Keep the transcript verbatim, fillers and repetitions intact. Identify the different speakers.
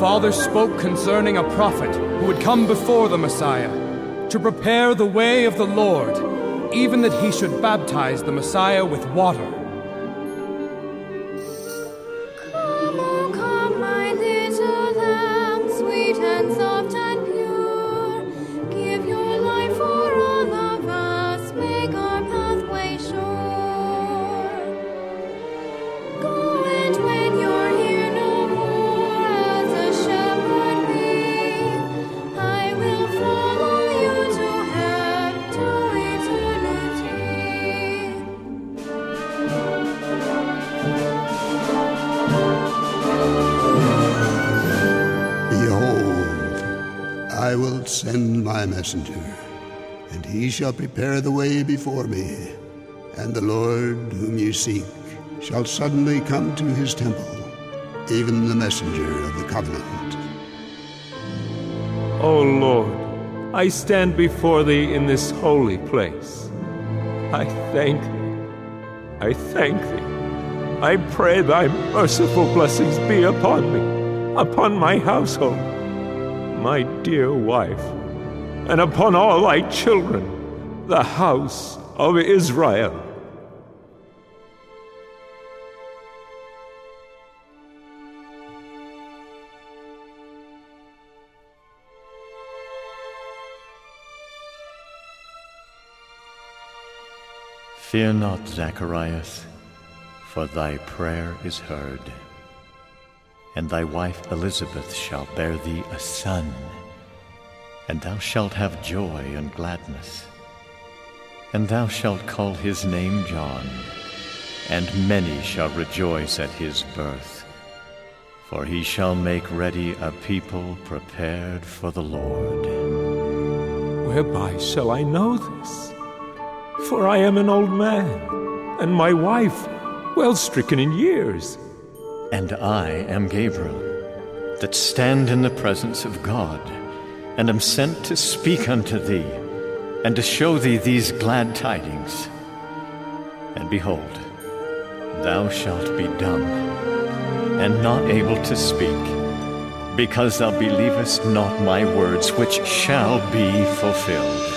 Speaker 1: fathers spoke concerning a prophet who would come before the Messiah, to prepare the way of the Lord, even that he should baptize the Messiah with water.
Speaker 2: Come, oh come, my little lamb, sweet and soft and pure. Give your life for all of us, make our pathway sure. Go, and when you're here no more, as a shepherd be, I will follow you to heaven, to eternity.
Speaker 3: Behold, I will send my messenger, and he shall prepare the way before me. And the Lord whom you seek shall suddenly come to his temple, even the messenger of the covenant.
Speaker 4: O Lord, I stand before thee in this holy place. I thank thee. I thank thee. I pray thy merciful blessings be upon me, upon my household, my dear wife, and upon all thy children, the house of Israel.
Speaker 5: Fear not, Zacharias, for thy prayer is heard. And thy wife Elizabeth shall bear thee a son, and thou shalt have joy and gladness. And thou shalt call his name John, and many shall rejoice at his birth. For he shall make ready a people prepared for the Lord.
Speaker 4: Whereby shall I know this? For I am an old man, and my wife well stricken in years.
Speaker 5: And I am Gabriel, that stand in the presence of God, and am sent to speak unto thee, and to show thee these glad tidings. And behold, thou shalt be dumb, and not able to speak, because thou believest not my words, which shall be fulfilled.